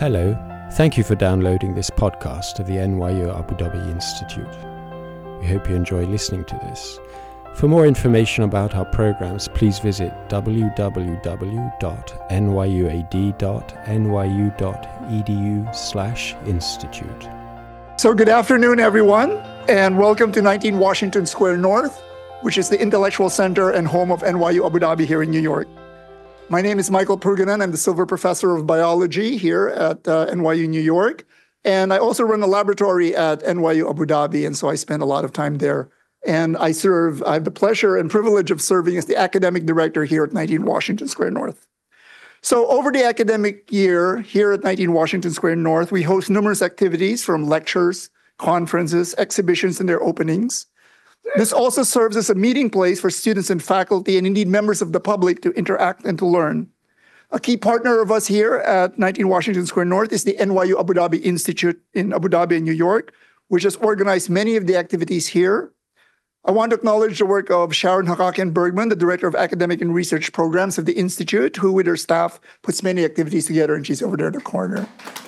Hello, thank you for downloading this podcast of the NYU Abu Dhabi Institute. We hope you enjoy listening to this. For more information about our programs, please visit www.nyu.nyu.edu/institute. So good afternoon, everyone, and welcome to 19 Washington Square North, which is the intellectual center and home of NYU Abu Dhabi here in New York. My name is Michael Purganan. I'm the Silver Professor of Biology here at NYU New York, and I also run a laboratory at NYU Abu Dhabi, and so I spend a lot of time there. And I have the pleasure and privilege of serving as the academic director here at 19 Washington Square North. So over the academic year here at 19 Washington Square North, we host numerous activities from lectures, conferences, exhibitions, and their openings. This also serves as a meeting place for students and faculty, and indeed members of the public, to interact and to learn. A key partner of us here at 19 Washington Square North is the NYU Abu Dhabi Institute in Abu Dhabi and New York, which has organized many of the activities here. I want to acknowledge the work of Sharon Hakakian-Bergman, the Director of Academic and Research Programs of the Institute, who with her staff puts many activities together, and she's over there in the corner.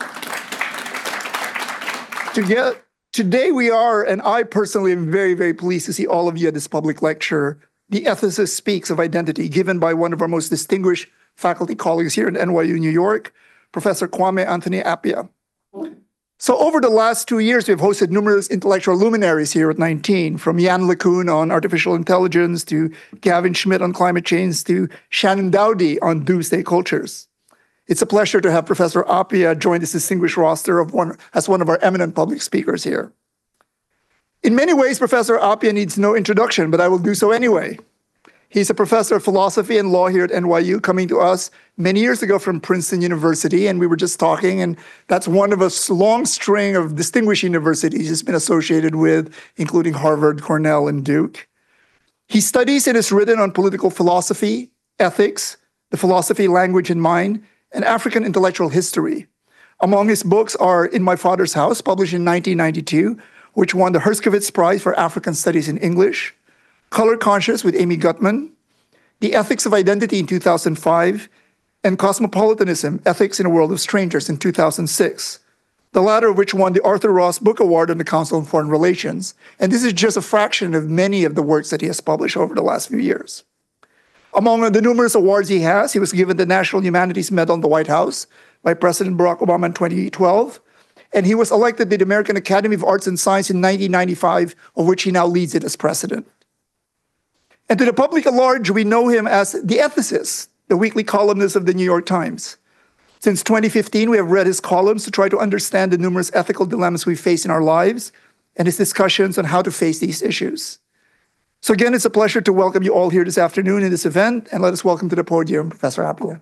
Today we are, and I personally am very, very pleased to see all of you at this public lecture, The Ethicist Speaks of Identity, given by one of our most distinguished faculty colleagues here at NYU New York, Professor Kwame Anthony Appiah. So over the last 2 years, we've hosted numerous intellectual luminaries here at 19, from Yann LeCun on artificial intelligence, to Gavin Schmidt on climate change, to Shannon Dowdy on doomsday cultures. It's a pleasure to have Professor Appiah join this distinguished roster as one of our eminent public speakers here. In many ways, Professor Appiah needs no introduction, but I will do so anyway. He's a professor of philosophy and law here at NYU, coming to us many years ago from Princeton University, and we were just talking, and that's one of a long string of distinguished universities he's been associated with, including Harvard, Cornell, and Duke. He studies and has written on political philosophy, ethics, the philosophy, language, and mind, and African intellectual history. Among his books are In My Father's House, published in 1992, which won the Herskovits Prize for African Studies in English, Color Conscious with Amy Gutman, The Ethics of Identity in 2005, and Cosmopolitanism, Ethics in a World of Strangers in 2006, the latter of which won the Arthur Ross Book Award on the Council on Foreign Relations. And this is just a fraction of many of the works that he has published over the last few years. Among the numerous awards he was given the National Humanities Medal in the White House by President Barack Obama in 2012, and he was elected to the American Academy of Arts and Science in 1995, of which he now leads it as president. And to the public at large, we know him as The Ethicist, the weekly columnist of the New York Times. Since 2015, we have read his columns to try to understand the numerous ethical dilemmas we face in our lives and his discussions on how to face these issues. So again, it's a pleasure to welcome you all here this afternoon in this event, and let us welcome to the podium Professor Appiah.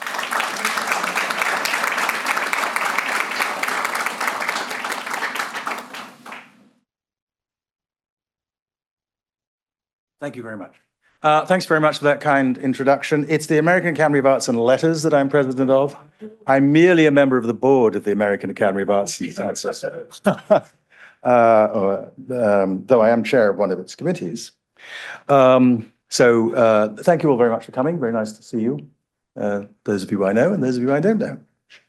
Thank you very much. Thanks very much for that kind introduction. It's the American Academy of Arts and Letters that I'm president of. I'm merely a member of the board of the American Academy of Arts and Sciences, though I am chair of one of its committees. So thank you all very much for coming. Very nice to see you. Those of you I know and those of you I don't know.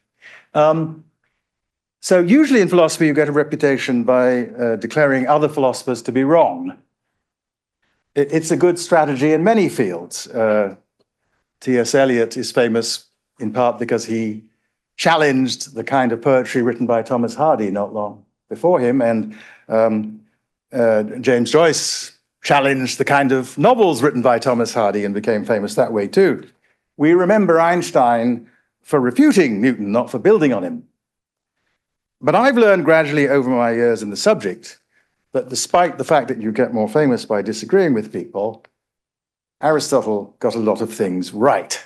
So usually in philosophy, you get a reputation by declaring other philosophers to be wrong. It's a good strategy in many fields. T.S. Eliot is famous in part because he challenged the kind of poetry written by Thomas Hardy not long before him, and James Joyce challenged the kind of novels written by Thomas Hardy and became famous that way too. We remember Einstein for refuting Newton, not for building on him. But I've learned gradually over my years in the subject that despite the fact that you get more famous by disagreeing with people, Aristotle got a lot of things right.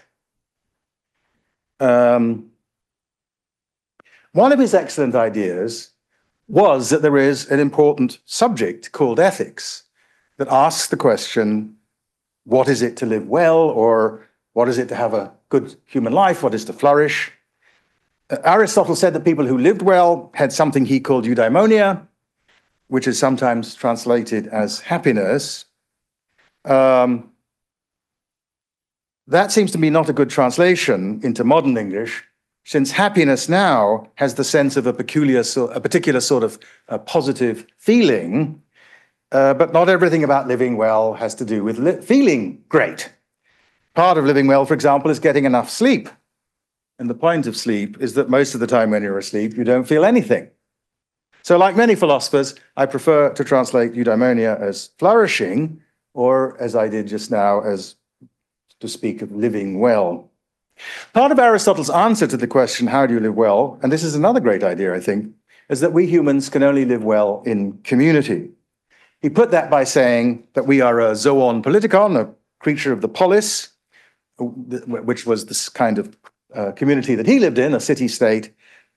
One of his excellent ideas was that there is an important subject called ethics that asks the question, what is it to live well, or what is it to have a good human life, what is to flourish? Aristotle said that people who lived well had something he called eudaimonia, which is sometimes translated as happiness. That seems to me not a good translation into modern English, since happiness now has the sense of a particular sort of positive feeling, but not everything about living well has to do with feeling great. Part of living well, for example, is getting enough sleep. And the point of sleep is that most of the time when you're asleep, you don't feel anything. So like many philosophers, I prefer to translate eudaimonia as flourishing, or as I did just now, as to speak of living well. Part of Aristotle's answer to the question, how do you live well, and this is another great idea, I think, is that we humans can only live well in community. He put that by saying that we are a zoon politikon, a creature of the polis, which was this kind of community that he lived in, a city-state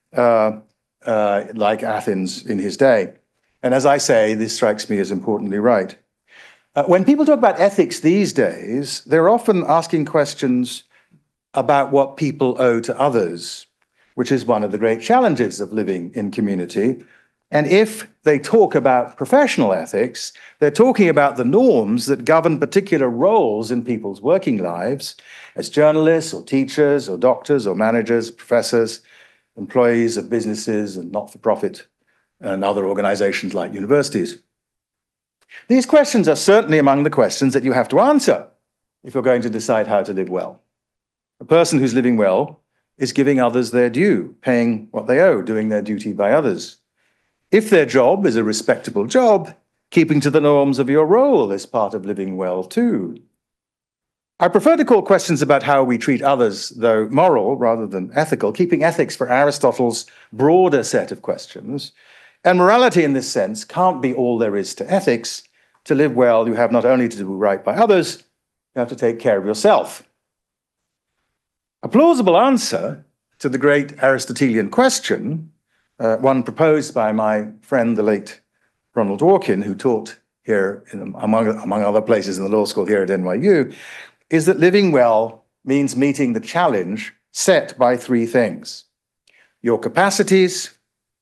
like Athens in his day. And as I say, this strikes me as importantly right. When people talk about ethics these days, they're often asking questions about what people owe to others, which is one of the great challenges of living in community. And if they talk about professional ethics, they're talking about the norms that govern particular roles in people's working lives as journalists or teachers or doctors or managers, professors, employees of businesses and not-for-profit and other organizations like universities. These questions are certainly among the questions that you have to answer if you're going to decide how to live well. A person who's living well is giving others their due, paying what they owe, doing their duty by others. If their job is a respectable job, keeping to the norms of your role is part of living well too. I prefer to call questions about how we treat others, though moral rather than ethical, keeping ethics for Aristotle's broader set of questions. And morality in this sense can't be all there is to ethics. To live well, you have not only to do right by others, you have to take care of yourself. A plausible answer to the great Aristotelian question, one proposed by my friend, the late Ronald Dworkin, who taught here, among other places in the law school here at NYU, is that living well means meeting the challenge set by three things: your capacities,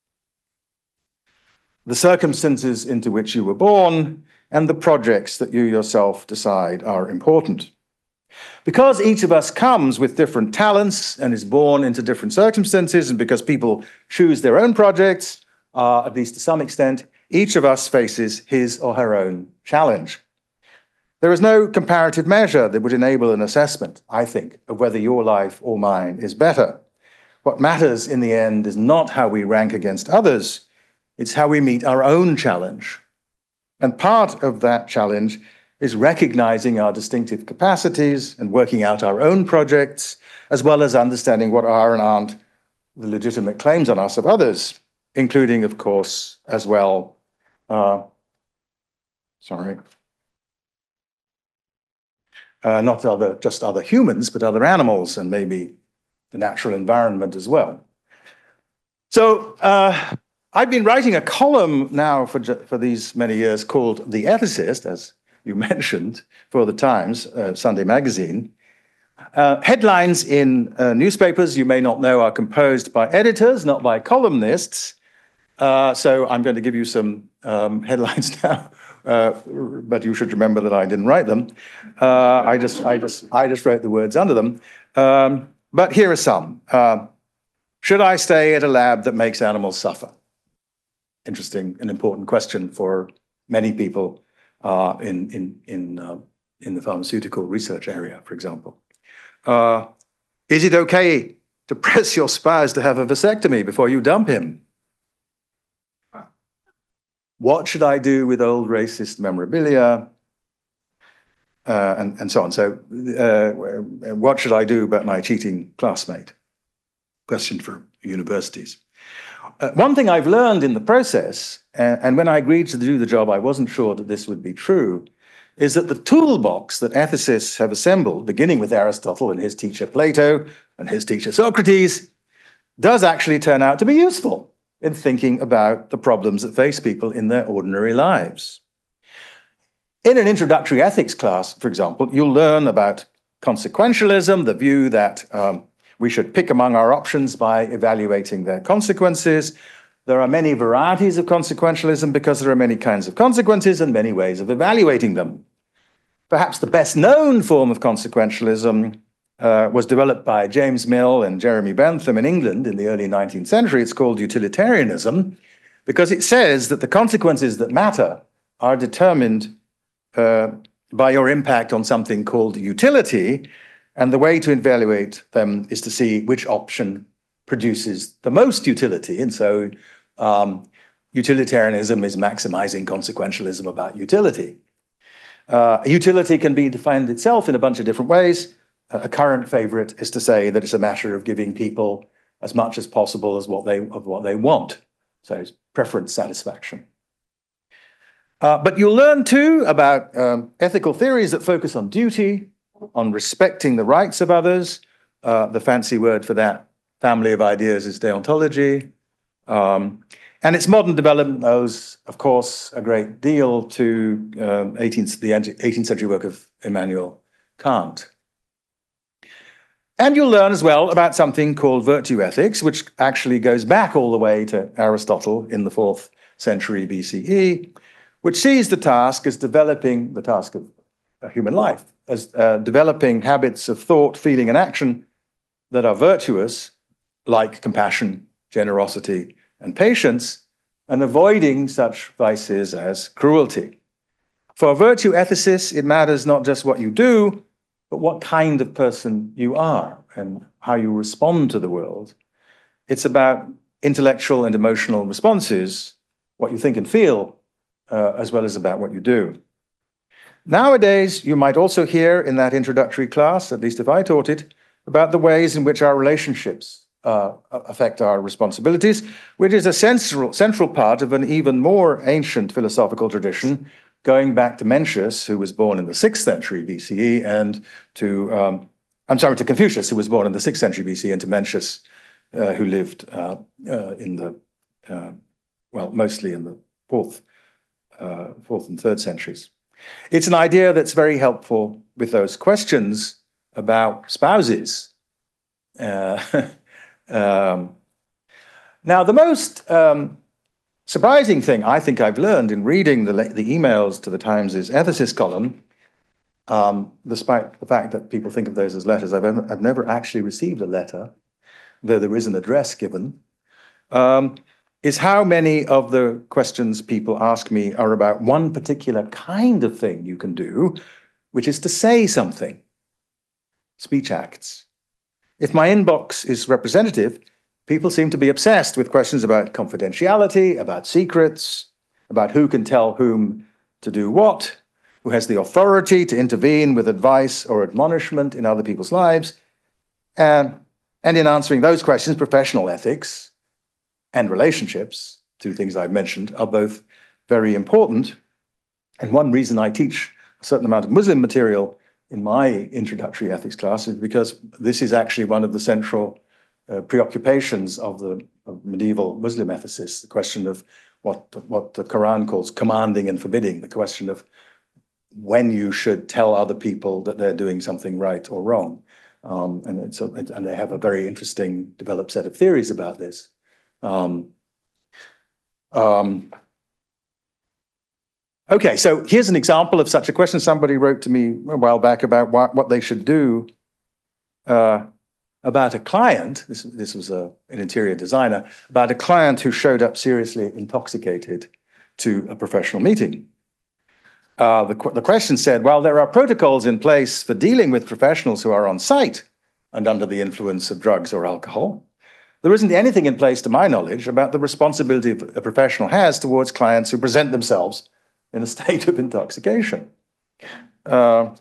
the circumstances into which you were born, and the projects that you yourself decide are important. Because each of us comes with different talents and is born into different circumstances, and because people choose their own projects, at least to some extent, each of us faces his or her own challenge. There is no comparative measure that would enable an assessment, I think, of whether your life or mine is better. What matters in the end is not how we rank against others, it's how we meet our own challenge. And part of that challenge is recognizing our distinctive capacities and working out our own projects, as well as understanding what are and aren't the legitimate claims on us of others, including, of course, as well, not just other humans, but other animals and maybe the natural environment as well. So I've been writing a column now for these many years called The Ethicist, as you mentioned, for the Times, Sunday magazine. Headlines in newspapers, you may not know, are composed by editors, not by columnists. So I'm going to give you some headlines now, but you should remember that I didn't write them. I just wrote the words under them. But here are some. Should I stay at a lab that makes animals suffer? Interesting and important question for many people in the pharmaceutical research area, for example. Is it okay to press your spouse to have a vasectomy before you dump him? What should I do with old racist memorabilia? And so on. So what should I do about my cheating classmate? Question for universities. One thing I've learned in the process, and when I agreed to do the job, I wasn't sure that this would be true, is that the toolbox that ethicists have assembled, beginning with Aristotle and his teacher Plato and his teacher Socrates, does actually turn out to be useful in thinking about the problems that face people in their ordinary lives. In an introductory ethics class, for example, you'll learn about consequentialism, the view that we should pick among our options by evaluating their consequences. There are many varieties of consequentialism because there are many kinds of consequences and many ways of evaluating them. Perhaps the best known form of consequentialism was developed by James Mill and Jeremy Bentham in England in the early 19th century. It's called utilitarianism because it says that the consequences that matter are determined by your impact on something called utility, and the way to evaluate them is to see which option produces the most utility. And so utilitarianism is maximizing consequentialism about utility. Utility can be defined itself in a bunch of different ways. A current favorite is to say that it's a matter of giving people as much as possible as what they want. So it's preference satisfaction. But you'll learn too about ethical theories that focus on duty, on respecting the rights of others. The fancy word for that family of ideas is deontology. And its modern development owes, of course, a great deal to the 18th century work of Immanuel Kant. And you'll learn as well about something called virtue ethics, which actually goes back all the way to Aristotle in the 4th century BCE, which sees the task as developing the task of human life, as developing habits of thought, feeling, and action that are virtuous, like compassion, generosity, and patience, and avoiding such vices as cruelty. For virtue ethicists, it matters not just what you do, but what kind of person you are and how you respond to the world. It's about intellectual and emotional responses, what you think and feel, as well as about what you do. Nowadays, you might also hear in that introductory class, at least if I taught it, about the ways in which our relationships affect our responsibilities, which is a central part of an even more ancient philosophical tradition, going back to Mencius, who was born in the 6th century BCE, and to Confucius, who was born in the 6th century BCE, and to Mencius, who lived mostly in the 4th and 3rd centuries. It's an idea that's very helpful with those questions about spouses. Now, the most surprising thing I think I've learned in reading the emails to the Times' ethicist column, despite the fact that people think of those as letters, I've never actually received a letter, though there is an address given, is how many of the questions people ask me are about one particular kind of thing you can do, which is to say something. Speech acts. If my inbox is representative, people seem to be obsessed with questions about confidentiality, about secrets, about who can tell whom to do what, who has the authority to intervene with advice or admonishment in other people's lives. And in answering those questions, professional ethics and relationships, two things I've mentioned, are both very important. And one reason I teach a certain amount of Muslim material in my introductory ethics class is because this is actually one of the central preoccupations of medieval Muslim ethicists, the question of what the Quran calls commanding and forbidding, the question of when you should tell other people that they're doing something right or wrong. And they have a very interesting developed set of theories about this. Okay, so here's an example of such a question. Somebody wrote to me a while back about what they should do about a client. This was an interior designer, about a client who showed up seriously intoxicated to a professional meeting. The question said, well, there are protocols in place for dealing with professionals who are on site and under the influence of drugs or alcohol. There isn't anything in place, to my knowledge, about the responsibility a professional has towards clients who present themselves in a state of intoxication. Part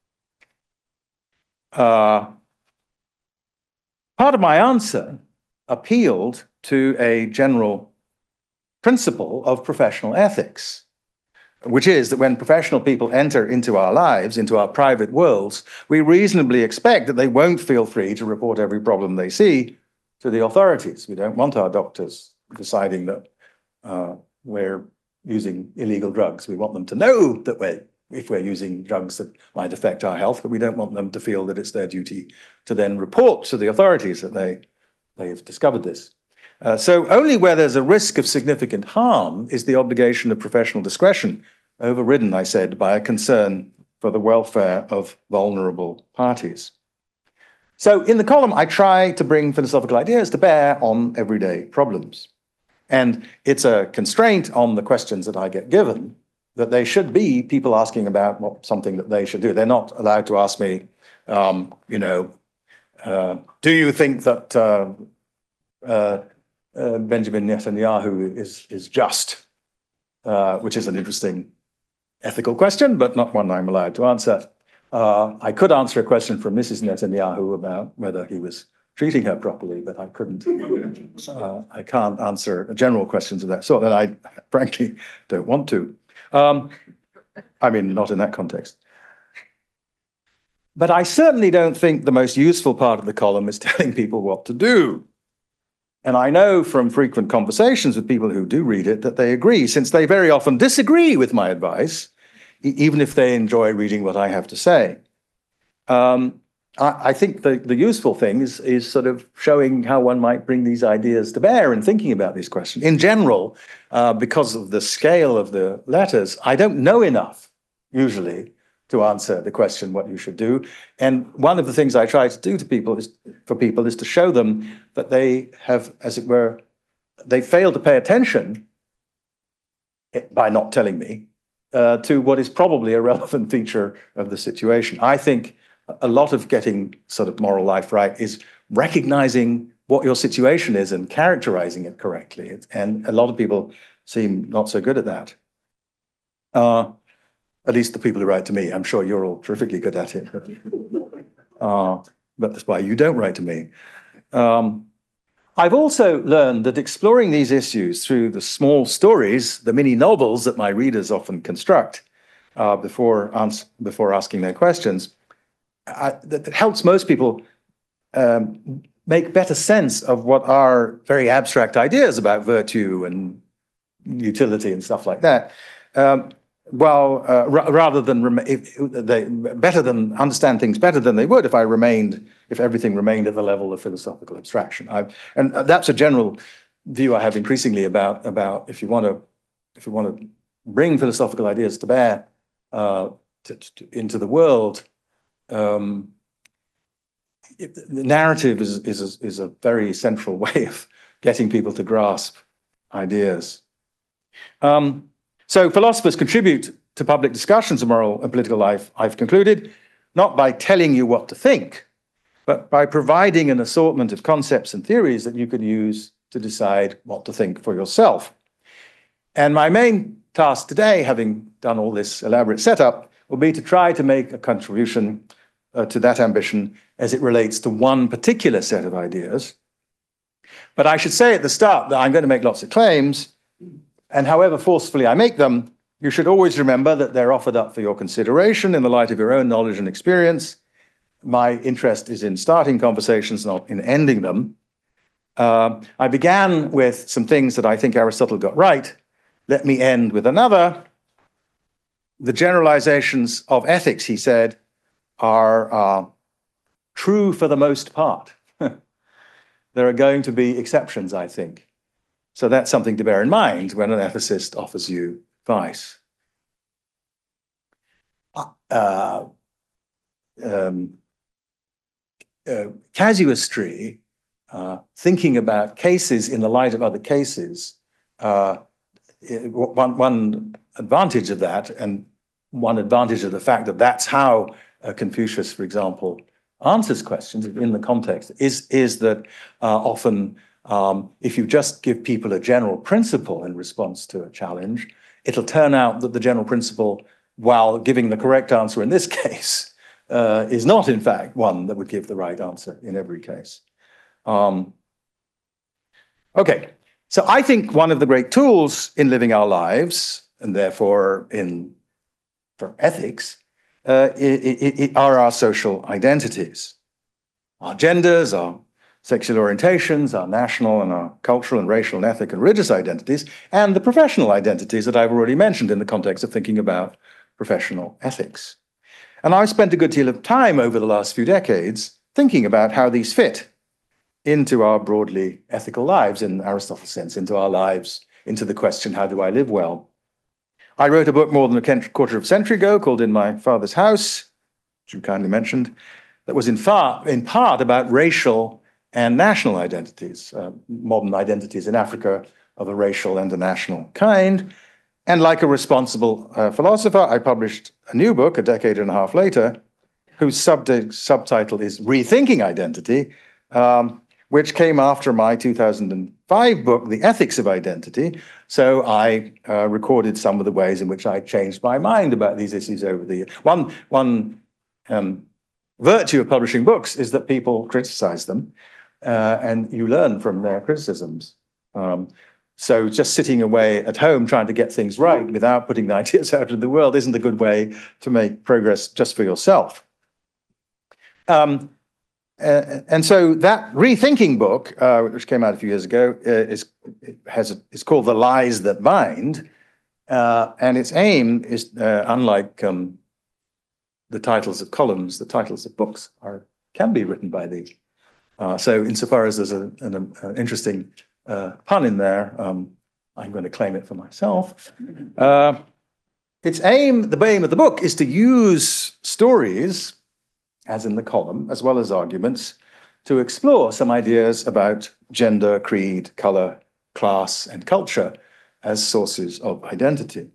of my answer appealed to a general principle of professional ethics, which is that when professional people enter into our lives, into our private worlds, we reasonably expect that they won't feel free to report every problem they see to the authorities. We don't want our doctors deciding that we're using illegal drugs. We want them to know that if we're using drugs that might affect our health, but we don't want them to feel that it's their duty to then report to the authorities that they've discovered this. So only where there's a risk of significant harm is the obligation of professional discretion overridden, I said, by a concern for the welfare of vulnerable parties. So in the column, I try to bring philosophical ideas to bear on everyday problems. And it's a constraint on the questions that I get given that they should be people asking about something that they should do. They're not allowed to ask me, do you think that Benjamin Netanyahu is just? Which is an interesting ethical question, but not one I'm allowed to answer. I could answer a question from Mrs. Netanyahu about whether he was treating her properly, but I couldn't. I can't answer general questions of that sort, and I frankly don't want to. I mean, not in that context. But I certainly don't think the most useful part of the column is telling people what to do. And I know from frequent conversations with people who do read it that they agree, since they very often disagree with my advice, even if they enjoy reading what I have to say. I think the useful thing is sort of showing how one might bring these ideas to bear in thinking about these questions. In general, because of the scale of the letters, I don't know enough, usually, to answer the question what you should do. And one of the things I try to do to people is to show them that they have, as it were, they fail to pay attention by not telling me to what is probably a relevant feature of the situation. I think a lot of getting sort of moral life right is recognizing what your situation is and characterizing it correctly. And a lot of people seem not so good at that. At least the people who write to me. I'm sure you're all terrifically good at it. But that's why you don't write to me. I've also learned that exploring these issues through the small stories, the mini novels that my readers often construct before asking their questions, that helps most people make better sense of what are very abstract ideas about virtue and utility and stuff like that. Rather than understand things better than they would if everything remained at the level of philosophical abstraction. And that's a general view I have increasingly about if you want to bring philosophical ideas to bear into the world. The narrative is a very central way of getting people to grasp ideas. So philosophers contribute to public discussions of moral and political life, I've concluded, not by telling you what to think, but by providing an assortment of concepts and theories that you can use to decide what to think for yourself. And my main task today, having done all this elaborate setup, will be to try to make a contribution to that ambition as it relates to one particular set of ideas. But I should say at the start that I'm going to make lots of claims, and however forcefully I make them, you should always remember that they're offered up for your consideration in the light of your own knowledge and experience. My interest is in starting conversations, not in ending them. I began with some things that I think Aristotle got right. Let me end with another. The generalizations of ethics, he said, are true for the most part. There are going to be exceptions, I think. So that's something to bear in mind when an ethicist offers you advice. Casuistry, thinking about cases in the light of other cases, one advantage of that, and one advantage of the fact that that's how Confucius, for example, answers questions in the context, is that often if you just give people a general principle in response to a challenge, it'll turn out that the general principle, while giving the correct answer in this case, is not, in fact, one that would give the right answer in every case. Okay, so I think one of the great tools in living our lives, and therefore for ethics, are our social identities. Our genders, our sexual orientations, our national and our cultural and racial and ethnic and religious identities, and the professional identities that I've already mentioned in the context of thinking about professional ethics. And I've spent a good deal of time over the last few decades thinking about how these fit into our broadly ethical lives, in Aristotle's sense, into our lives, into the question, how do I live well? I wrote a book more than a quarter of a century ago called In My Father's House, which you kindly mentioned, that was in part about racial and national identities, modern identities in Africa of a racial and a national kind. And like a responsible philosopher, I published a new book a decade and a half later, whose subtitle is Rethinking Identity, which came after my 2005 book, The Ethics of Identity. So I recorded some of the ways in which I changed my mind about these issues over the years. One virtue of publishing books is that people criticize them, and you learn from their criticisms. So just sitting away at home trying to get things right without putting the ideas out into the world isn't a good way to make progress just for yourself. And so that rethinking book, which came out a few years ago, is called The Lies That Bind. And its aim is, unlike the titles of columns, the titles of books can be written by these. So insofar as there's an interesting pun in there, I'm going to claim it for myself. The aim of the book is to use stories, as in the column, as well as arguments, to explore some ideas about gender, creed, color, class, and culture as sources of identity.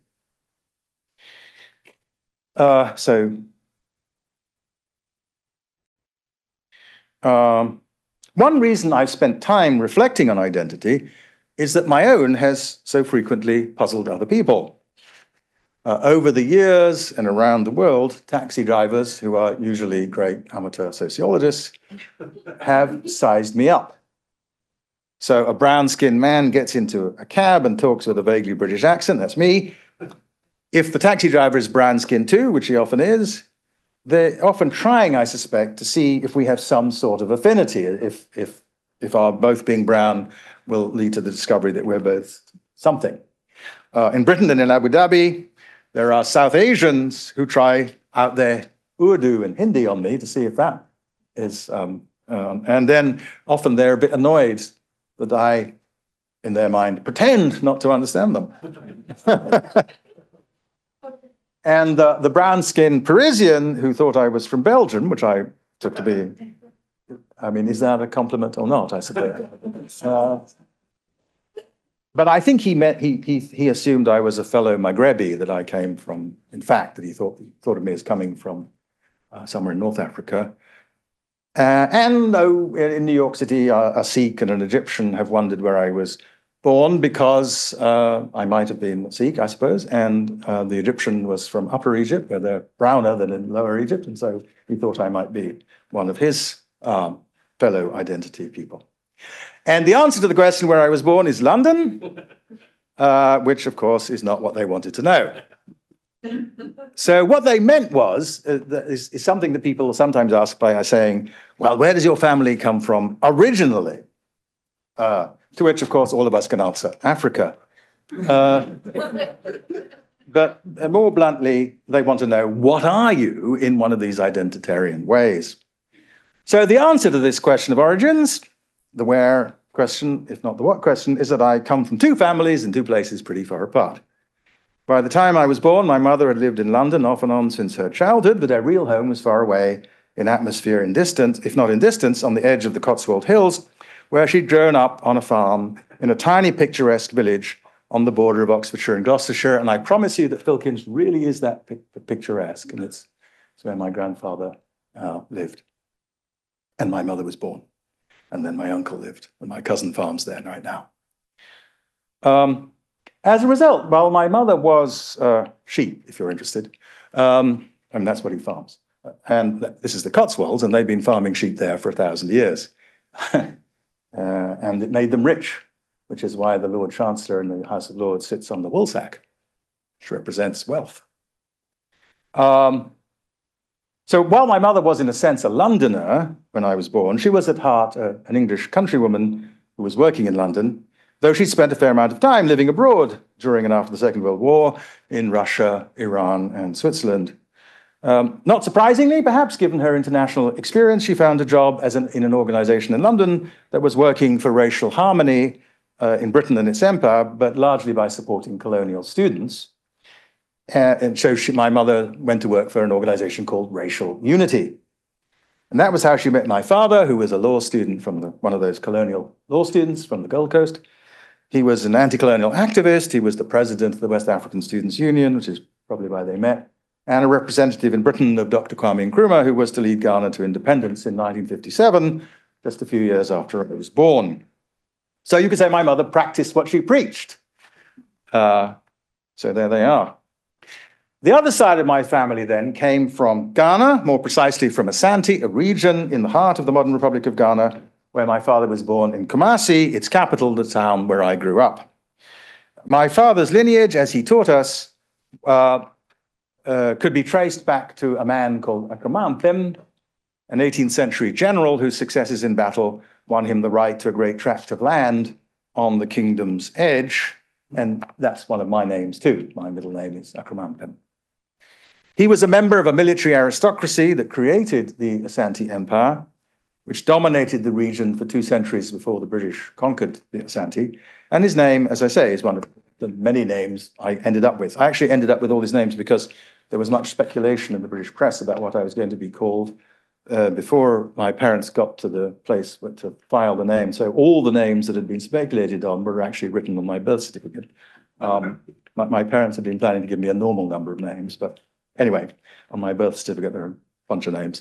One reason I've spent time reflecting on identity is that my own has so frequently puzzled other people. Over the years and around the world, taxi drivers, who are usually great amateur sociologists, have sized me up. So a brown-skinned man gets into a cab and talks with a vaguely British accent, that's me. If the taxi driver is brown-skinned too, which he often is, they're often trying, I suspect, to see if we have some sort of affinity, if our both being brown will lead to the discovery that we're both something. In Britain and in Abu Dhabi, there are South Asians who try out their Urdu and Hindi on me to see if that is, and then often they're a bit annoyed that I, in their mind, pretend not to understand them. And the brown-skinned Parisian who thought I was from Belgium, which I took to be, I mean, is that a compliment or not, I suppose? But I think he assumed I was a fellow Maghrebi, that I came from, in fact, that he thought of me as coming from somewhere in North Africa. And though in New York City, a Sikh and an Egyptian have wondered where I was born, because I might have been Sikh, I suppose, and the Egyptian was from Upper Egypt, where they're browner than in Lower Egypt, and so he thought I might be one of his fellow identity people. And the answer to the question where I was born is London, which, of course, is not what they wanted to know. So what they meant was, is something that people sometimes ask by saying, well, where does your family come from originally? To which, of course, all of us can answer, Africa. But more bluntly, they want to know, what are you in one of these identitarian ways? So the answer to this question of origins, the where question, if not the what question, is that I come from two families in two places pretty far apart. By the time I was born, my mother had lived in London off and on since her childhood, but her real home was far away in atmosphere and distance, if not in distance, on the edge of the Cotswold Hills, where she'd grown up on a farm in a tiny picturesque village on the border of Oxfordshire and Gloucestershire. And I promise you that Filkins really is that picturesque, and it's where my grandfather lived. And my mother was born. And then my uncle lived, and my cousin farms there right now. As a result, while my mother was sheep, if you're interested, and that's what he farms. And this is the Cotswolds, and they've been farming sheep there for 1,000 years. And it made them rich, which is why the Lord Chancellor in the House of Lords sits on the woolsack, which represents wealth. So while my mother was, in a sense, a Londoner when I was born, she was at heart an English countrywoman who was working in London, though she spent a fair amount of time living abroad during and after the Second World War in Russia, Iran, and Switzerland. Not surprisingly, perhaps, given her international experience, she found a job in an organization in London that was working for racial harmony in Britain and its empire, but largely by supporting colonial students. And so my mother went to work for an organization called Racial Unity. And that was how she met my father, who was a law student from one of those colonial law students from the Gold Coast. He was an anti-colonial activist. He was the president of the West African Students' Union, which is probably why they met, and a representative in Britain of Dr. Kwame Nkrumah, who was to lead Ghana to independence in 1957, just a few years after I was born. So you could say my mother practiced what she preached. So there they are. The other side of my family then came from Ghana, more precisely from Asante, a region in the heart of the modern Republic of Ghana, where my father was born in Kumasi, its capital, the town where I grew up. My father's lineage, as he taught us, could be traced back to a man called Akramampem, an 18th century general whose successes in battle won him the right to a great tract of land on the kingdom's edge. And that's one of my names too. My middle name is Akramampem. He was a member of a military aristocracy that created the Asante Empire, which dominated the region for 2 centuries before the British conquered the Asante. And his name, as I say, is one of the many names I ended up with. I actually ended up with all these names because there was much speculation in the British press about what I was going to be called before my parents got to the place to file the name. So all the names that had been speculated on were actually written on my birth certificate. My parents had been planning to give me a normal number of names, but anyway, on my birth certificate, there are a bunch of names.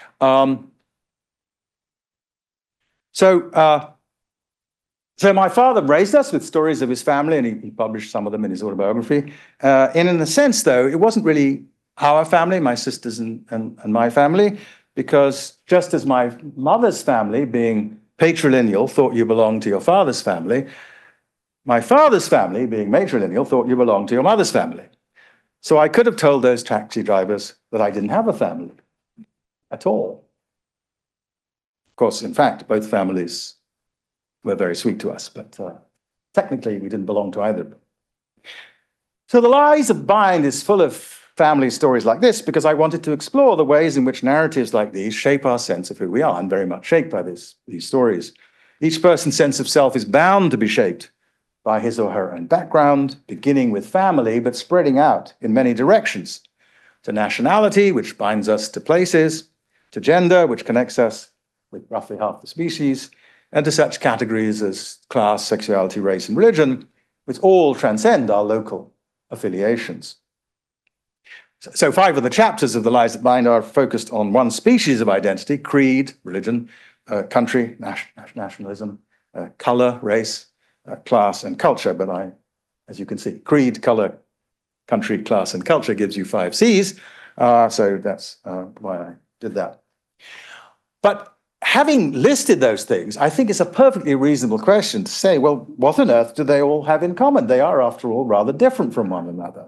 So my father raised us with stories of his family, and he published some of them in his autobiography. And in a sense, though, it wasn't really our family, my sisters and my family, because just as my mother's family, being patrilineal, thought you belonged to your father's family, my father's family, being matrilineal, thought you belonged to your mother's family. So I could have told those taxi drivers that I didn't have a family at all. Of course, in fact, both families were very sweet to us, but technically we didn't belong to either of them. So The Lies of Bind is full of family stories like this because I wanted to explore the ways in which narratives like these shape our sense of who we are, and very much shaped by these stories. Each person's sense of self is bound to be shaped by his or her own background, beginning with family, but spreading out in many directions, to nationality, which binds us to places, to gender, which connects us with roughly half the species, and to such categories as class, sexuality, race, and religion, which all transcend our local affiliations. So 5 of the chapters of The Lies That Bind are focused on one species of identity: creed, religion, country, nationalism, color, race, class, and culture. But as you can see, creed, color, country, class, and culture gives you 5 C's. So that's why I did that. But having listed those things, I think it's a perfectly reasonable question to say, well, what on earth do they all have in common? They are, after all, rather different from one another.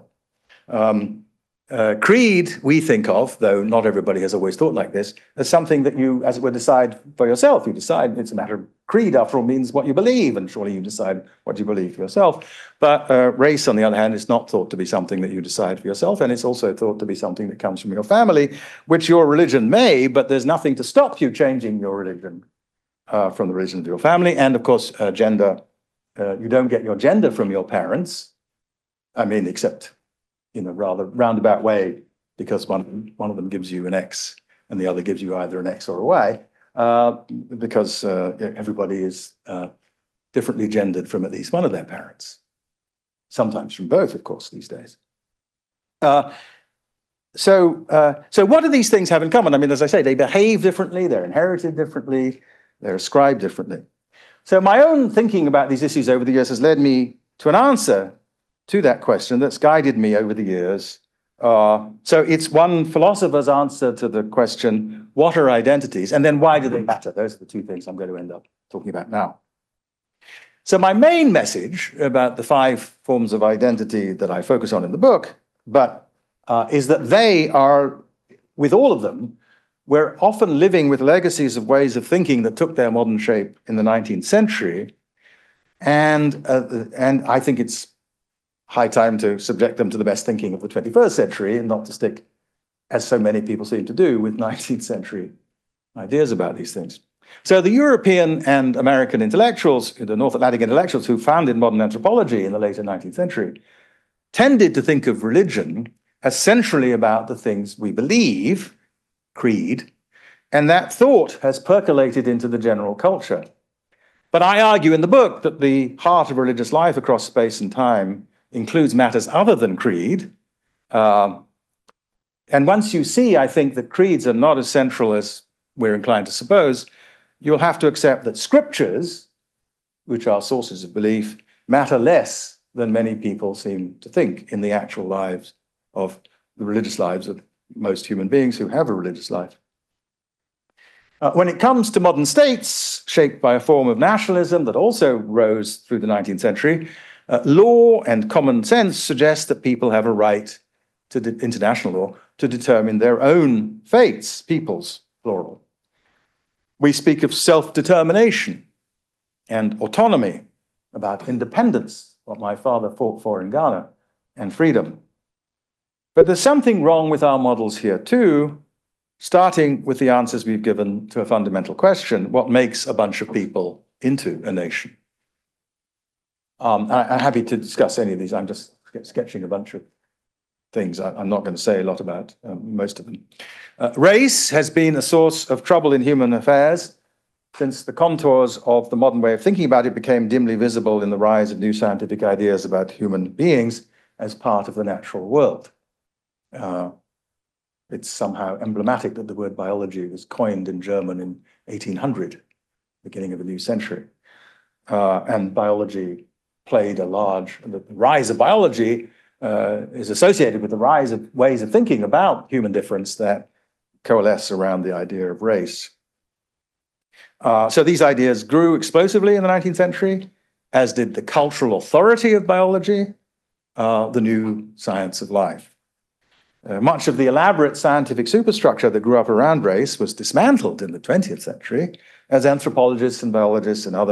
Creed, we think of, though not everybody has always thought like this, as something that you, as it were, decide for yourself. You decide, it's a matter of creed, after all, means what you believe, and surely you decide what you believe for yourself. But race, on the other hand, is not thought to be something that you decide for yourself, and it's also thought to be something that comes from your family, which your religion may, but there's nothing to stop you changing your religion from the religion of your family. And of course, gender, you don't get your gender from your parents, I mean, except in a rather roundabout way, because one of them gives you an X and the other gives you either an X or a Y, because everybody is differently gendered from at least one of their parents. Sometimes from both, of course, these days. So what do these things have in common? I mean, as I say, they behave differently, they're inherited differently, they're ascribed differently. So my own thinking about these issues over the years has led me to an answer to that question that's guided me over the years. So it's one philosopher's answer to the question, what are identities? And then why do they matter? Those are the 2 things I'm going to end up talking about now. So my main message about the 5 forms of identity that I focus on in the book, is that they are, with all of them, we're often living with legacies of ways of thinking that took their modern shape in the 19th century. And I think it's high time to subject them to the best thinking of the 21st century and not to stick, as so many people seem to do, with 19th century ideas about these things. So the European and American intellectuals, the North Atlantic intellectuals who founded modern anthropology in the later 19th century, tended to think of religion as centrally about the things we believe, creed, And that thought has percolated into the general culture. But I argue in the book that the heart of religious life across space and time includes matters other than creed. And once you see, I think, that creeds are not as central as we're inclined to suppose, you'll have to accept that scriptures, which are sources of belief, matter less than many people seem to think in the actual lives of the religious lives of most human beings who have a religious life. When it comes to modern states, shaped by a form of nationalism that also rose through the 19th century, law and common sense suggest that people have a right to international law to determine their own fates, peoples, plural. We speak of self-determination and autonomy, about independence, what my father fought for in Ghana, and freedom. But there's something wrong with our models here too, starting with the answers we've given to a fundamental question: what makes a bunch of people into a nation? I'm happy to discuss any of these. I'm just sketching a bunch of things. I'm not going to say a lot about most of them. Race has been a source of trouble in human affairs since the contours of the modern way of thinking about it became dimly visible in the rise of new scientific ideas about human beings as part of the natural world. It's somehow emblematic that the word biology was coined in German in 1800, beginning of a new century. And biology played a large, the rise of biology is associated with the rise of ways of thinking about human difference that coalesce around the idea of race. So these ideas grew explosively in the 19th century, as did the cultural authority of biology, the new science of life. Much of the elaborate scientific superstructure that grew up around race was dismantled in the 20th century as anthropologists and biologists and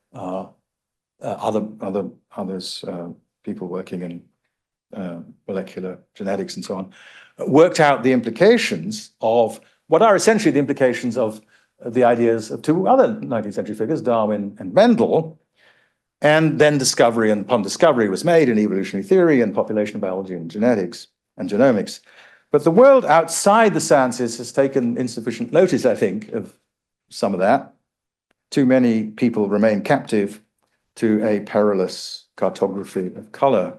others, people working in molecular genetics and so on, worked out the implications of what are essentially the implications of the ideas of two other 19th century figures, Darwin and Mendel. And then discovery upon discovery was made in evolutionary theory and population biology and genetics and genomics. But the world outside the sciences has taken insufficient notice, I think, of some of that. Too many people remain captive to a perilous cartography of color.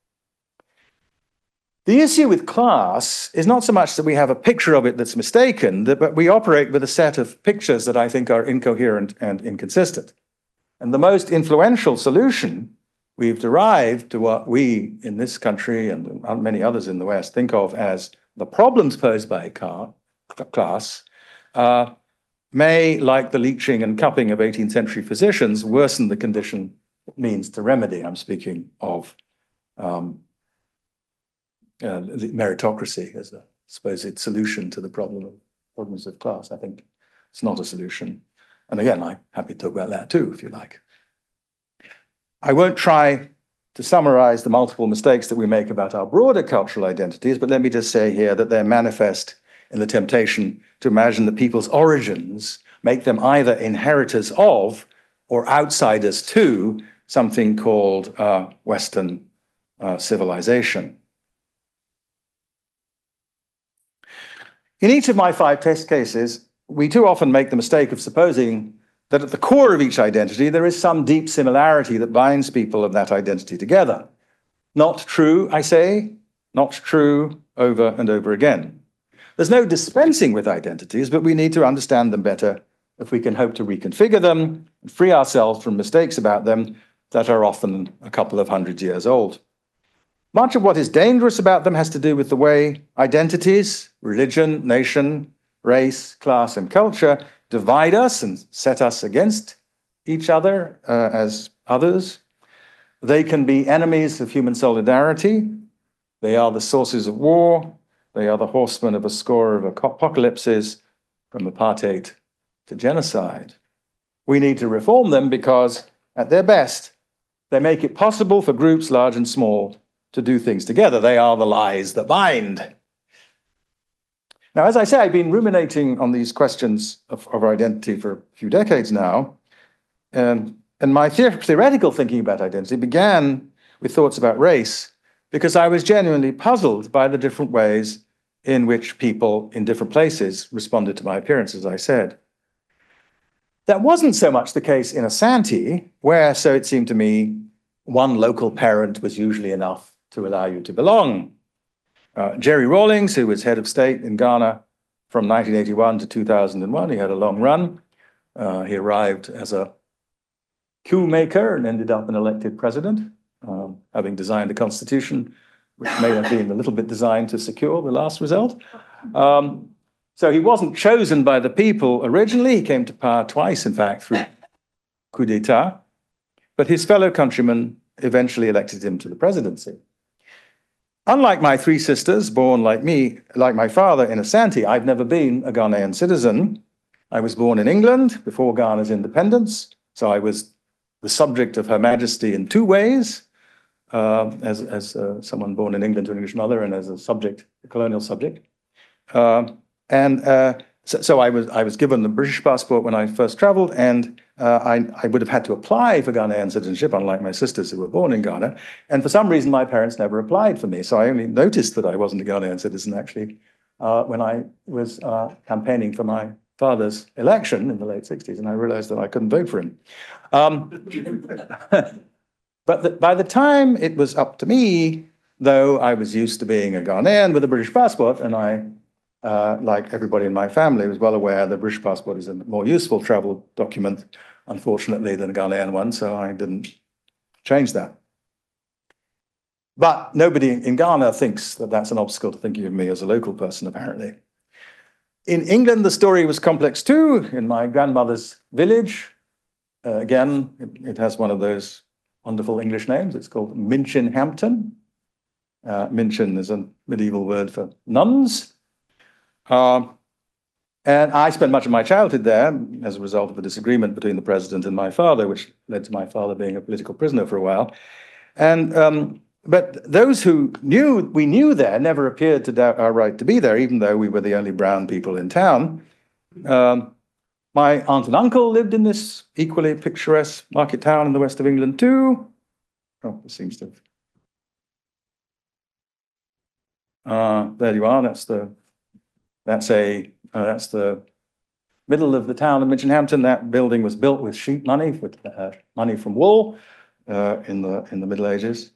The issue with class is not so much that we have a picture of it that's mistaken, but we operate with a set of pictures that I think are incoherent and inconsistent. And the most influential solution we've derived to what we in this country and many others in the West think of as the problems posed by class may, like the leeching and cupping of 18th century physicians, worsen the condition it means to remedy. I'm speaking of the meritocracy as a supposed solution to the problems of class. I think it's not a solution. And again, I'm happy to talk about that too, if you like. I won't try to summarize the multiple mistakes that we make about our broader cultural identities, but let me just say here that they're manifest in the temptation to imagine that people's origins make them either inheritors of or outsiders to something called Western civilization. In each of my 5 test cases, we too often make the mistake of supposing that at the core of each identity, there is some deep similarity that binds people of that identity together. Not true, I say, not true over and over again. There's no dispensing with identities, but we need to understand them better if we can hope to reconfigure them and free ourselves from mistakes about them that are often a couple of hundred years old. Much of what is dangerous about them has to do with the way identities, religion, nation, race, class, and culture divide us and set us against each other as others. They can be enemies of human solidarity. They are the sources of war. They are the horsemen of a score of apocalypses, from apartheid to genocide. We need to reform them because, at their best, they make it possible for groups large and small to do things together. They are the lies that bind. Now, as I say, I've been ruminating on these questions of our identity for a few decades now. And my theoretical thinking about identity began with thoughts about race, because I was genuinely puzzled by the different ways in which people in different places responded to my appearance, as I said. That wasn't so much the case in Asante, where, so it seemed to me, one local parent was usually enough to allow you to belong. Jerry Rawlings, who was head of state in Ghana from 1981 to 2001, he had a long run. He arrived as a coup maker and ended up an elected president, having designed a constitution, which may have been a little bit designed to secure the last result. So he wasn't chosen by the people originally. He came to power twice, in fact, through coup d'etat. But his fellow countrymen eventually elected him to the presidency. Unlike my three sisters, born like me, like my father in Asante, I've never been a Ghanaian citizen. I was born in England before Ghana's independence, so I was the subject of Her Majesty in two ways, as someone born in England to an English mother and as a subject, a colonial subject. So I was given the British passport when I first traveled, and I would have had to apply for Ghanaian citizenship, unlike my sisters who were born in Ghana. And for some reason, my parents never applied for me. So I only noticed that I wasn't a Ghanaian citizen, actually, when I was campaigning for my father's election in the late 60s, and I realized that I couldn't vote for him. But by the time it was up to me, though I was used to being a Ghanaian with a British passport, and I, like everybody in my family, was well aware the British passport is a more useful travel document, unfortunately, than a Ghanaian one, so I didn't change that. But nobody in Ghana thinks that that's an obstacle to thinking of me as a local person, apparently. In England, the story was complex too. In my grandmother's village, again, it has one of those wonderful English names. It's called Minchinhampton. Minchin is a medieval word for nuns. And I spent much of my childhood there as a result of a disagreement between the president and my father, which led to my father being a political prisoner for a while. And but those who we knew there never appeared to doubt our right to be there, even though we were the only brown people in town. My aunt and uncle lived in this equally picturesque market town in the west of England too. Oh, it seems to have. There you are. That's the middle of the town of Minchinhampton. That building was built with sheep money, with money from wool in the Middle Ages.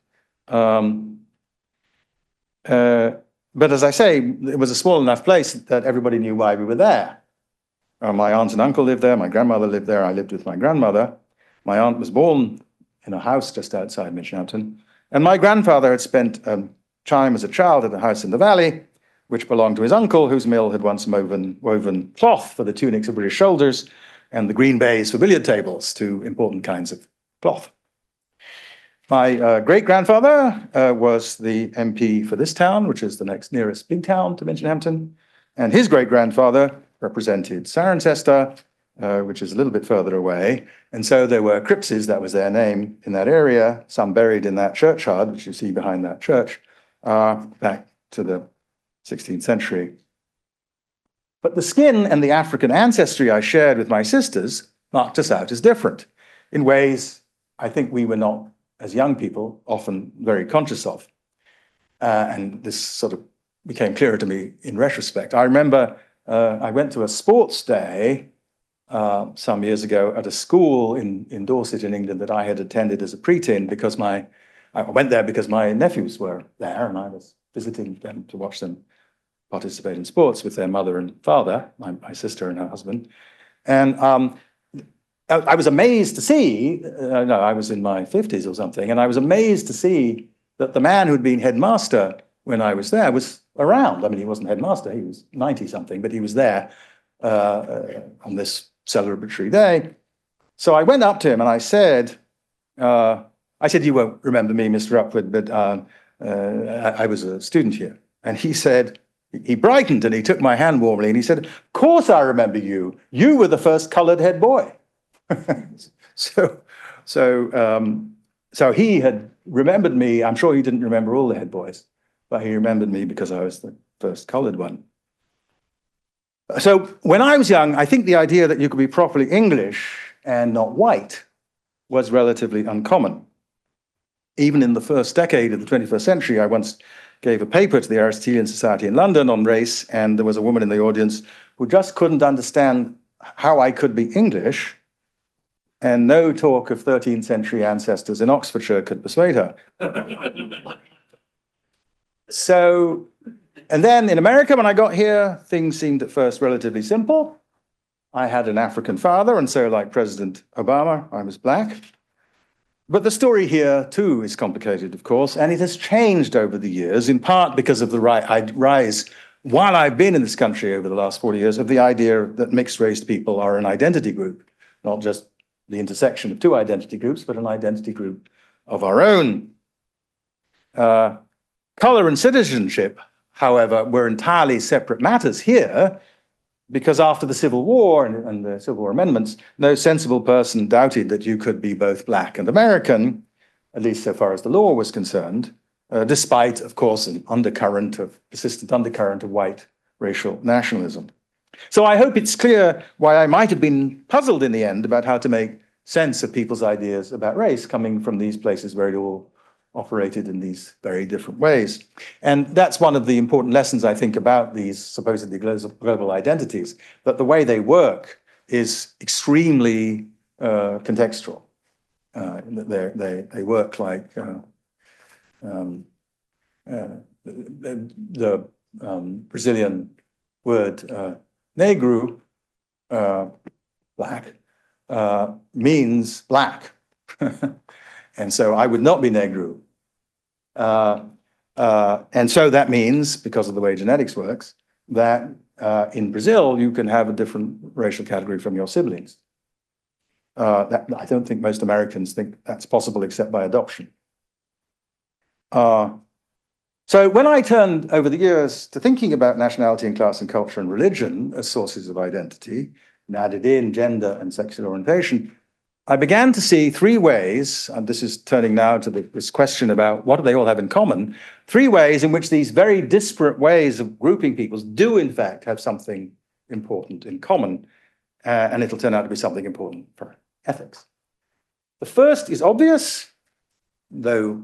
But as I say, it was a small enough place that everybody knew why we were there. My aunt and uncle lived there. My grandmother lived there. I lived with my grandmother. My aunt was born in a house just outside Minchinhampton. And my grandfather had spent time as a child at a house in the valley, which belonged to his uncle, whose mill had once woven cloth for the tunics of British soldiers and the green baize for billiard tables, two important kinds of cloth. My great-grandfather was the MP for this town, which is the next nearest big town to Minchinhampton, and his great-grandfather represented Cirencester, which is a little bit further away, and so there were Cripses, that was their name, in that area, some buried in that churchyard, which you see behind that church, back to the 16th century. But the skin and the African ancestry I shared with my sisters marked us out as different in ways I think we were not, as young people, often very conscious of. And this sort of became clearer to me in retrospect. I remember I went to a sports day some years ago at a school in Dorset in England that I had attended as a preteen because I went there because my nephews were there and I was visiting them to watch them participate in sports with their mother and father, my sister and her husband. And I was amazed to see, I was in my 50s or something, and I was amazed to see that the man who'd been headmaster when I was there was around. I mean, he wasn't headmaster, he was 90-something, but he was there on this celebratory day. So I went up to him and I said, you won't remember me, Mr. Upward, but I was a student here. And he said, he brightened and he took my hand warmly and he said, "Of course I remember you. You were the first colored head boy." So he had remembered me. I'm sure he didn't remember all the head boys, but he remembered me because I was the first colored one. So when I was young, I think the idea that you could be properly English and not white was relatively uncommon. Even in the first decade of the 21st century, I once gave a paper to the Aristotelian Society in London on race, and there was a woman in the audience who just couldn't understand how I could be English, and no talk of 13th century ancestors in Oxfordshire could persuade her. So, and then in America, when I got here, things seemed at first relatively simple. I had an African father, and so like President Obama, I was black. But the story here, too, is complicated, of course, and it has changed over the years, in part because of the rise, while I've been in this country over the last 40 years, of the idea that mixed-race people are an identity group, not just the intersection of two identity groups, but an identity group of our own. Color and citizenship, however, were entirely separate matters here, because after the Civil War and the Civil War amendments, no sensible person doubted that you could be both black and American, at least so far as the law was concerned, despite, of course, an persistent undercurrent of white racial nationalism. So I hope it's clear why I might have been puzzled in the end about how to make sense of people's ideas about race coming from these places where it all operated in these very different ways. And that's one of the important lessons, I think, about these supposedly global identities, that the way they work is extremely contextual. They work like the Brazilian word negro, black, means black. And so I would not be negro. And so that means, because of the way genetics works, that in Brazil, you can have a different racial category from your siblings. I don't think most Americans think that's possible except by adoption. So when I turned over the years to thinking about nationality and class and culture and religion as sources of identity, and added in gender and sexual orientation, I began to see three ways, and this is turning now to this question about what do they all have in common, three ways in which these very disparate ways of grouping peoples do in fact have something important in common, and it'll turn out to be something important for ethics. The first is obvious, though,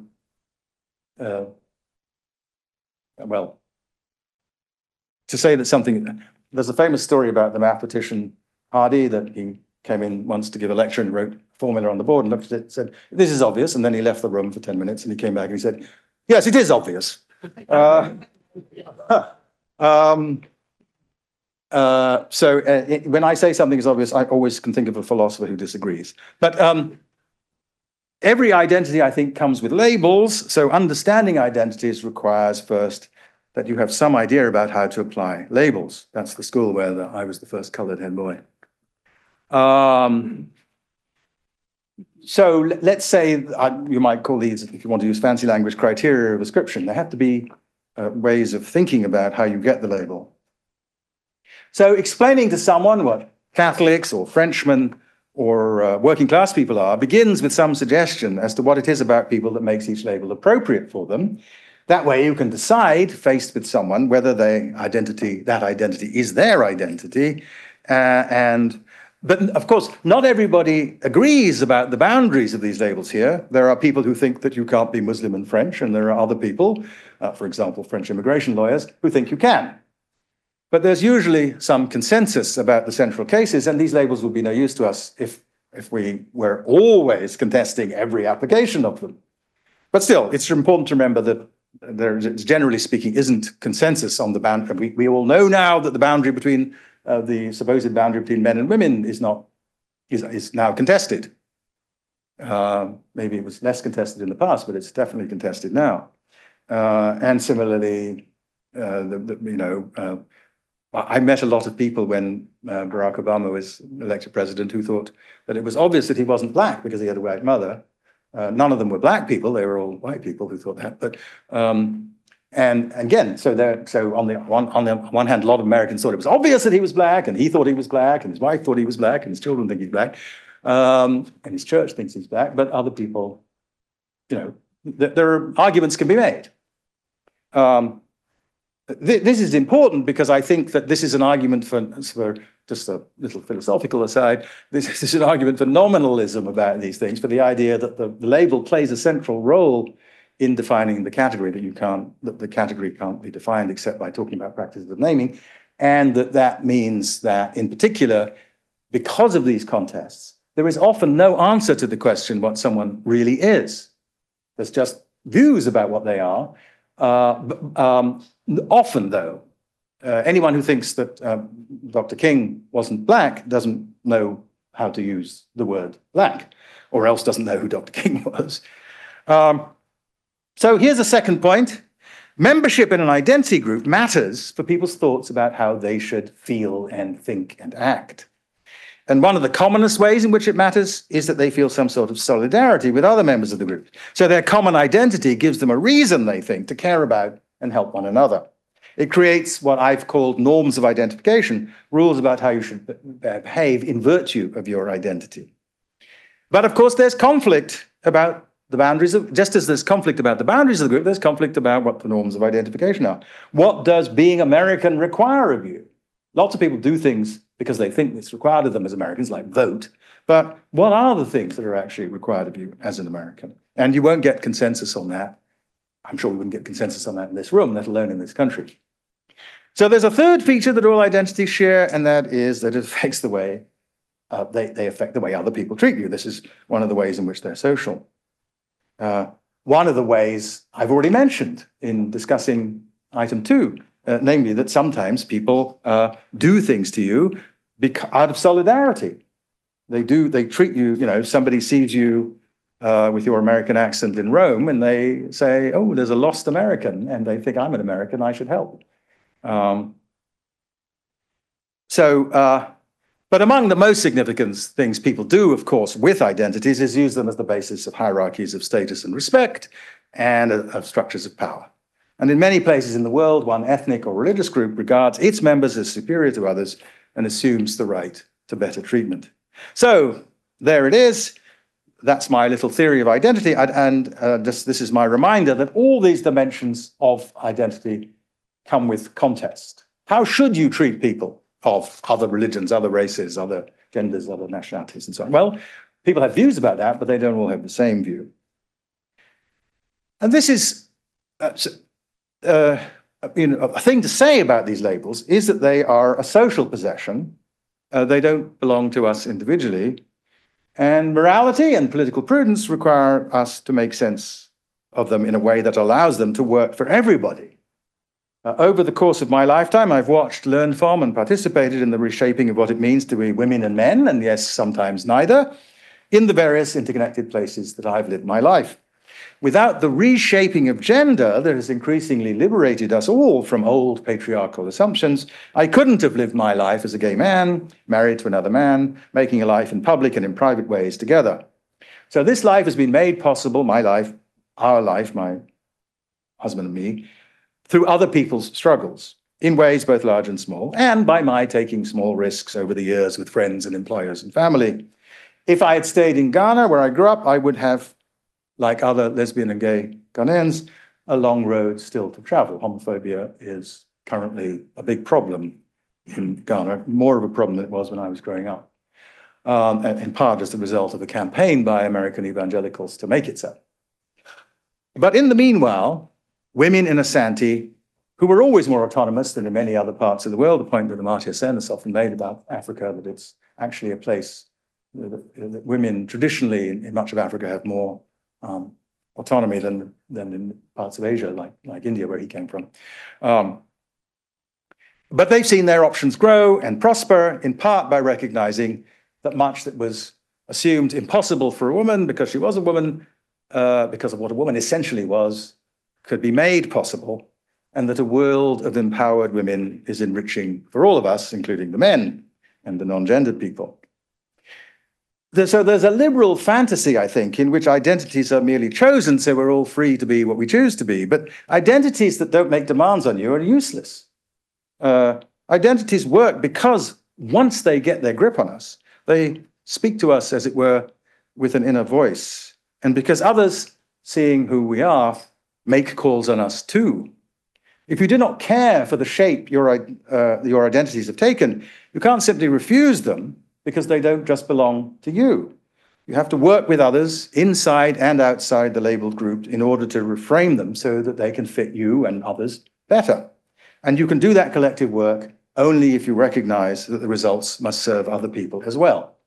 well, to say that something, there's a famous story about the mathematician Hardy that he came in once to give a lecture and wrote a formula on the board and looked at it and said, this is obvious. And then he left the room for 10 minutes and he came back and he said, yes, it is obvious. When I say something is obvious, I always can think of a philosopher who disagrees. But every identity, I think, comes with labels. So understanding identities requires first that you have some idea about how to apply labels. That's the school where I was the first colored head boy. So let's say you might call these, if you want to use fancy language, criteria of ascription. There have to be ways of thinking about how you get the label. So explaining to someone what Catholics or Frenchmen or working class people are begins with some suggestion as to what it is about people that makes each label appropriate for them. That way you can decide, faced with someone, whether that identity is their identity. But of course, not everybody agrees about the boundaries of these labels here. There are people who think that you can't be Muslim and French, and there are other people, for example, French immigration lawyers, who think you can. But there's usually some consensus about the central cases, and these labels would be no use to us if we were always contesting every application of them. But still, it's important to remember that there, generally speaking, isn't consensus on the boundary. We all know now that the boundary between the supposed boundary between men and women is now contested. Maybe it was less contested in the past, but it's definitely contested now. And similarly, I met a lot of people when Barack Obama was elected president who thought that it was obvious that he wasn't black because he had a white mother. None of them were black people; they were all white people who thought that. But and again, so on the one hand, a lot of Americans thought it was obvious that he was black, and he thought he was black, and his wife thought he was black, and his children think he's black, and his church thinks he's black. But other people, there are arguments can be made. This is important because I think that this is an argument for just a little philosophical aside. This is an argument for nominalism about these things, for the idea that the label plays a central role in defining the category, that the category can't be defined except by talking about practices of naming, and that means that, in particular, because of these contests, there is often no answer to the question what someone really is. There's just views about what they are. Often, though, anyone who thinks that Dr. King wasn't black doesn't know how to use the word black, or else doesn't know who Dr. King was. So here's a second point. Membership in an identity group matters for people's thoughts about how they should feel and think and act. And one of the commonest ways in which it matters is that they feel some sort of solidarity with other members of the group. So their common identity gives them a reason, they think, to care about and help one another. It creates what I've called norms of identification, rules about how you should behave in virtue of your identity. But of course, there's conflict about the boundaries of, just as there's conflict about the boundaries of the group, there's conflict about what the norms of identification are. What does being American require of you? Lots of people do things because they think it's required of them as Americans, like vote. But what are the things that are actually required of you as an American? And you won't get consensus on that. I'm sure we wouldn't get consensus on that in this room, let alone in this country. So there's a third feature that all identities share, and that is that it affects the way they affect the way other people treat you. This is one of the ways in which they're social. One of the ways I've already mentioned in discussing item 2, namely that sometimes people do things to you out of solidarity. They treat you, somebody sees you with your American accent in Rome and they say, oh, there's a lost American, and they think I'm an American, I should help. But among the most significant things people do, of course, with identities is use them as the basis of hierarchies of status and respect and of structures of power. And in many places in the world, one ethnic or religious group regards its members as superior to others and assumes the right to better treatment. So there it is. That's my little theory of identity. This is my reminder that all these dimensions of identity come with context. How should you treat people of other religions, other races, other genders, other nationalities, and so on? Well, people have views about that, but they don't all have the same view. And this is a thing to say about these labels is that they are a social possession. They don't belong to us individually. And morality and political prudence require us to make sense of them in a way that allows them to work for everybody. Over the course of my lifetime, I've watched, learned from, and participated in the reshaping of what it means to be women and men, and yes, sometimes neither, in the various interconnected places that I've lived my life. Without the reshaping of gender that has increasingly liberated us all from old patriarchal assumptions, I couldn't have lived my life as a gay man, married to another man, making a life in public and in private ways together. So this life has been made possible, my life, our life, my husband and me, through other people's struggles, in ways both large and small, and by my taking small risks over the years with friends and employers and family. If I had stayed in Ghana, where I grew up, I would have, like other lesbian and gay Ghanaians, a long road still to travel. Homophobia is currently a big problem in Ghana, more of a problem than it was when I was growing up, in part as a result of a campaign by American evangelicals to make it so. But in the meanwhile, women in Asante, who were always more autonomous than in many other parts of the world, the point that Amartya Sen has often made about Africa, that it's actually a place that women traditionally in much of Africa have more autonomy than in parts of Asia, like India, where he came from. But they've seen their options grow and prosper, in part by recognizing that much that was assumed impossible for a woman because she was a woman, because of what a woman essentially was, could be made possible, and that a world of empowered women is enriching for all of us, including the men and the non-gendered people. So there's a liberal fantasy, I think, in which identities are merely chosen, so we're all free to be what we choose to be. But identities that don't make demands on you are useless. Identities work because once they get their grip on us, they speak to us, as it were, with an inner voice. And because others, seeing who we are, make calls on us too. If you do not care for the shape your identities have taken, you can't simply refuse them because they don't just belong to you. You have to work with others inside and outside the labeled group in order to reframe them so that they can fit you and others better. And you can do that collective work only if you recognize that the results must serve other people as well.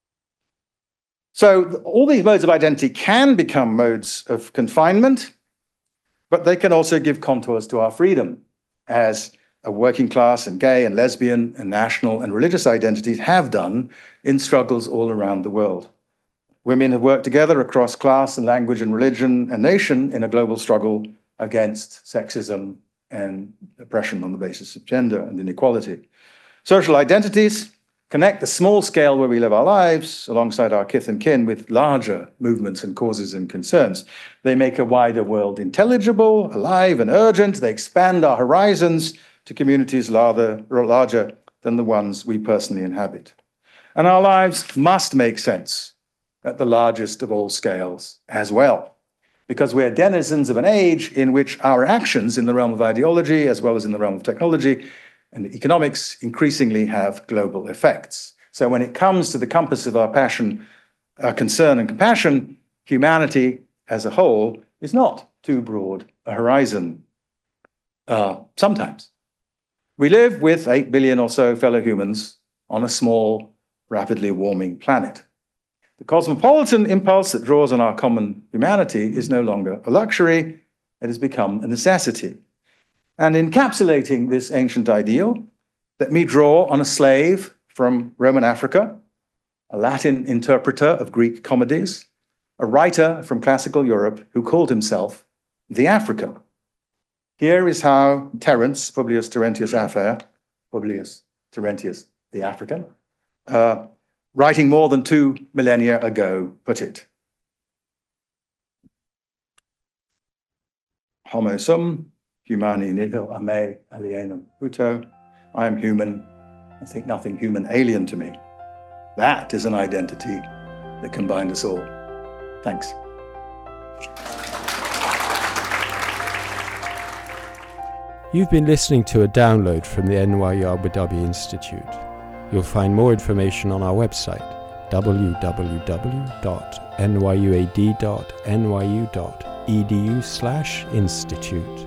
So all these modes of identity can become modes of confinement, but they can also give contours to our freedom, as a working class and gay and lesbian and national and religious identities have done in struggles all around the world. Women have worked together across class and language and religion and nation in a global struggle against sexism and oppression on the basis of gender and inequality. Social identities connect the small scale where we live our lives alongside our kith and kin with larger movements and causes and concerns. They make a wider world intelligible, alive and urgent. They expand our horizons to communities larger than the ones we personally inhabit. And our lives must make sense at the largest of all scales as well, because we're denizens of an age in which our actions in the realm of ideology, as well as in the realm of technology and economics, increasingly have global effects. So when it comes to the compass of our passion, our concern and compassion, humanity as a whole is not too broad a horizon. Sometimes. We live with 8 billion or so fellow humans on a small, rapidly warming planet. The cosmopolitan impulse that draws on our common humanity is no longer a luxury, it has become a necessity. And encapsulating this ancient ideal, let me draw on a slave from Roman Africa, a Latin interpreter of Greek comedies, a writer from classical Europe who called himself the African. Here is how Terence, Publius Terentius Afer, Publius Terentius the African, writing more than 2 millennia ago, put it. Homo sum, humani nihil a me alienum puto. I am human, I think nothing human alien to me. That is an identity that can bind us all. Thanks. You've been listening to a download from the NYU Abu Dhabi Institute. You'll find more information on our website, www.nyuad.nyu.edu/institute.